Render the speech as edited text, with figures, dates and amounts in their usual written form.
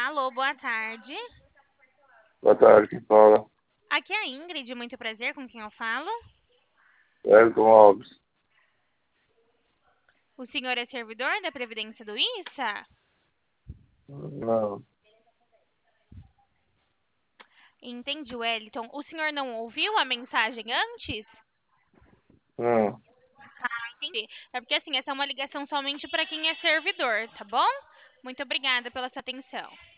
Alô, boa tarde. Boa tarde, quem fala? Aqui é a Ingrid, muito prazer com quem eu falo. Wellington Alves. O senhor é servidor da Previdência do ISSA? Não, Entendi, Wellington. O senhor não ouviu a mensagem antes? não. Entendi. É porque assim, essa é uma ligação somente para quem é servidor, tá bom? Muito obrigada pela sua atenção.